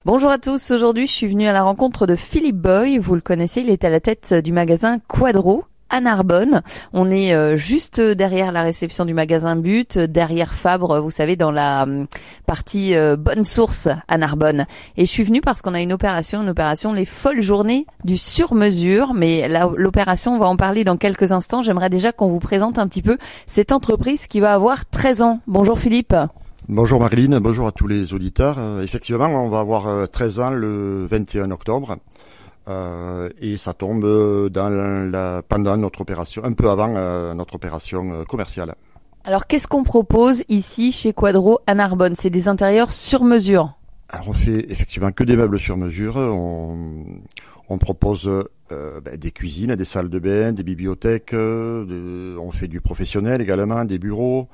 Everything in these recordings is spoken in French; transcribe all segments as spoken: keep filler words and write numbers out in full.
Bonjour à tous, aujourd'hui je suis venue à la rencontre de Philippe Boy, vous le connaissez, il est à la tête du magasin Quadro à Narbonne. On est euh, juste derrière la réception du magasin But, derrière Fabre, vous savez, dans la euh, partie euh, Bonne Source à Narbonne. Et je suis venue parce qu'on a une opération, une opération les folles journées du sur-mesure, mais là, l'opération, on va en parler dans quelques instants. J'aimerais déjà qu'on vous présente un petit peu cette entreprise qui va avoir treize ans. Bonjour Philippe. Bonjour Marilyn, bonjour à tous les auditeurs. Euh, effectivement, on va avoir euh, treize ans le vingt et un octobre euh, et ça tombe dans la, pendant notre opération, un peu avant euh, notre opération euh, commerciale. Alors qu'est-ce qu'on propose ici chez Quadro à Narbonne? C'est des intérieurs sur mesure. Alors on fait effectivement que des meubles sur mesure. On, on propose euh, ben, des cuisines, des salles de bain, des bibliothèques. Euh, de, on fait du professionnel également, des bureaux.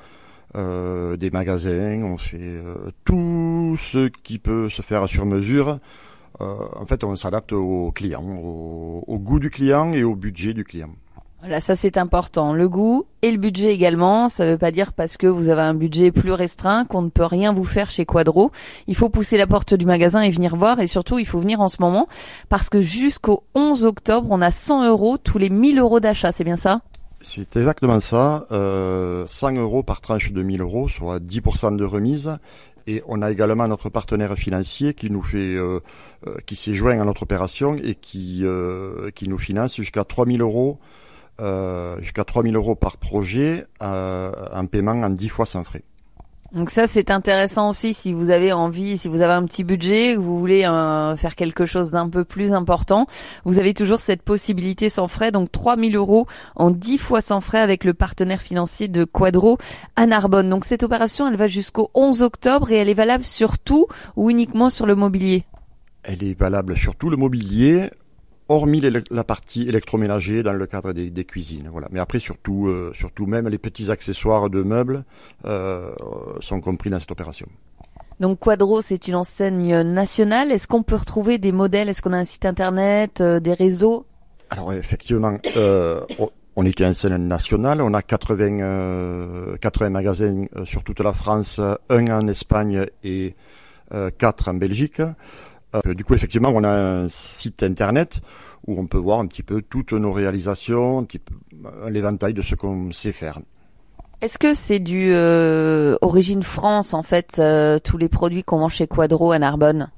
Euh, des magasins, on fait euh, tout ce qui peut se faire sur mesure. Euh, en fait, on s'adapte au client, au, au goût du client et au budget du client. Voilà, ça c'est important. Le goût et le budget également. Ça ne veut pas dire parce que vous avez un budget plus restreint qu'on ne peut rien vous faire chez Quadro. Il faut pousser la porte du magasin et venir voir. Et surtout, il faut venir en ce moment parce que jusqu'au onze octobre, on a cent euros tous les mille euros d'achat. C'est bien ça ? C'est exactement ça, euh, cent euros par tranche de mille euros, soit dix pour cent de remise. Et on a également notre partenaire financier qui nous fait, euh, euh, qui s'est joint à notre opération et qui euh, qui nous finance jusqu'à trois mille euros, euh, jusqu'à trois mille euros par projet, euh, en paiement en dix fois sans frais. Donc ça c'est intéressant aussi si vous avez envie, si vous avez un petit budget, que vous voulez euh, faire quelque chose d'un peu plus important, vous avez toujours cette possibilité sans frais, donc trois mille euros en dix fois sans frais avec le partenaire financier de Quadro à Narbonne. Donc cette opération elle va jusqu'au onze octobre et elle est valable sur tout ou uniquement sur le mobilier? Elle est valable sur tout le mobilier, hormis la partie électroménager dans le cadre des, des cuisines. Voilà. Mais après, surtout, euh, surtout même les petits accessoires de meubles euh, sont compris dans cette opération. Donc Quadro, c'est une enseigne nationale. Est-ce qu'on peut retrouver des modèles? Est-ce qu'on a un site internet, euh, des réseaux? Alors effectivement, euh, on est une enseigne nationale. On a quatre-vingts, euh, quatre-vingts magasins sur toute la France, un en Espagne et euh, quatre en Belgique. Euh, du coup, effectivement, on a un site internet où on peut voir un petit peu toutes nos réalisations, un petit peu l'éventail de ce qu'on sait faire. Est-ce que c'est du euh, origine France, en fait, euh, tous les produits qu'on vend chez Quadro à Narbonne?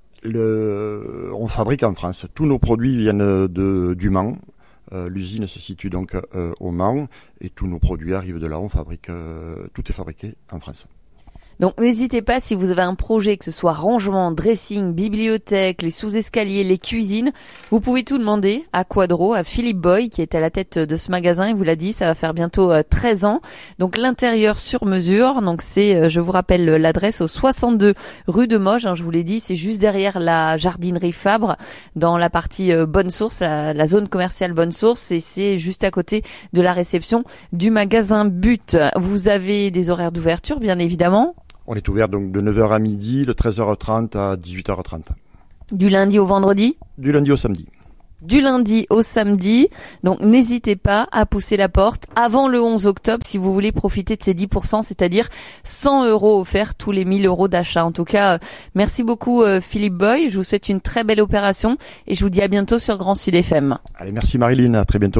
Le, on fabrique en France. Tous nos produits viennent de, du Mans. Euh, l'usine se situe donc euh, au Mans et tous nos produits arrivent de là. On fabrique, euh, tout est fabriqué en France. Donc n'hésitez pas si vous avez un projet, que ce soit rangement, dressing, bibliothèque, les sous-escaliers, les cuisines, vous pouvez tout demander à Quadro, à Philippe Boy qui est à la tête de ce magasin. Il vous l'a dit, ça va faire bientôt treize ans. Donc l'intérieur sur mesure, donc c'est, je vous rappelle l'adresse au soixante-deux rue de Moges, hein, je vous l'ai dit, c'est juste derrière la jardinerie Fabre, dans la partie Bonne Source, la, la zone commerciale Bonne Source, et c'est juste à côté de la réception du magasin But. Vous avez des horaires d'ouverture, bien évidemment. On est ouvert donc de neuf heures à midi, de treize heures trente à dix-huit heures trente. Du lundi au vendredi? Du lundi au samedi. Du lundi au samedi. Donc n'hésitez pas à pousser la porte avant le onze octobre si vous voulez profiter de ces dix pour cent, c'est-à-dire cent euros offerts tous les mille euros d'achat. En tout cas, merci beaucoup Philippe Boy. Je vous souhaite une très belle opération et je vous dis à bientôt sur Grand Sud F M. Allez, merci Marilyn, à très bientôt.